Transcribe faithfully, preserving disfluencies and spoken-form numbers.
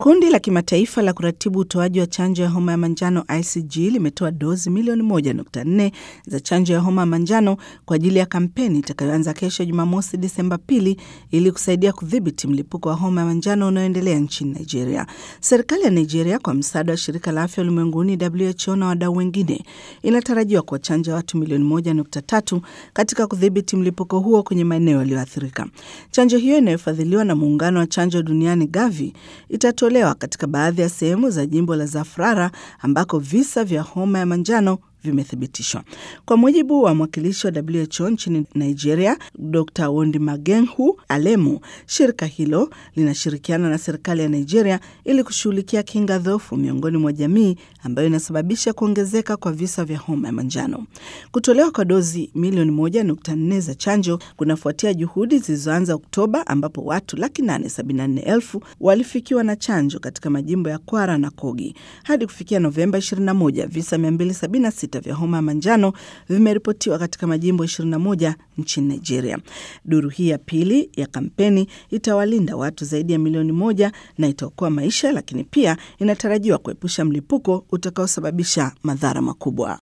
Kundi la kimataifa la kuratibu utoaji wa chanjo ya homa ya manjano I C G limetoa dozi milioni moja nukta nne za chanjo ya homa ya manjano kwa ajili ya kampeni itakayoanza kesho Jumamosi Disemba pili ili kusaidia kudhibiti mlipuko wa homa ya manjano unaoendelea nchini Nigeria. Serikali ya Nigeria kwa msaada wa shirika la afya ulimwenguni W H O na wadau wengine inatarajiwa kuwachanja watu milioni moja nukta tatu katika kudhibiti mlipuko huo kwenye maeneo yaliyoathirika. Chanjo hiyo inayofadhiliwa na muungano wa chanjo duniani Gavi itatolewa katika baadhi ya sehemu za jimbo la Zamfara ambako visa vya homa ya manjano vimethibitishwa. Kwa mujibu wa mwakilishi wa W H O nchini Nigeria, Doctor Wondimagenhu Alemu, shirika hilo linashirikiana na serikali ya Nigeria ili kushughulikia kinga dhaifu miongoni mwa jamii ambayo inasababisha kuongezeka kwa visa vya homa ya manjano. Kutolewa kwa dozi milioni moja nukta nne za chanjo kunafuatia juhudi zilizoanza Oktoba ambapo watu laki nane sabini na nne elfu walifikiwa na chanjo katika majimbo ya Kwara na Kogi. Hadi kufikia Novemba ishirini na moja, visa mia mbili sabini na sita vya homa ya manjano vimeripotiwa katika majimbo ishirini na moja nchini Nigeria. Duru hii ya pili ya kampeni itawalinda watu zaidi ya milioni moja na itaokoa maisha, lakini pia inatarajiwa kuepusha mlipuko utakaosababisha madhara makubwa.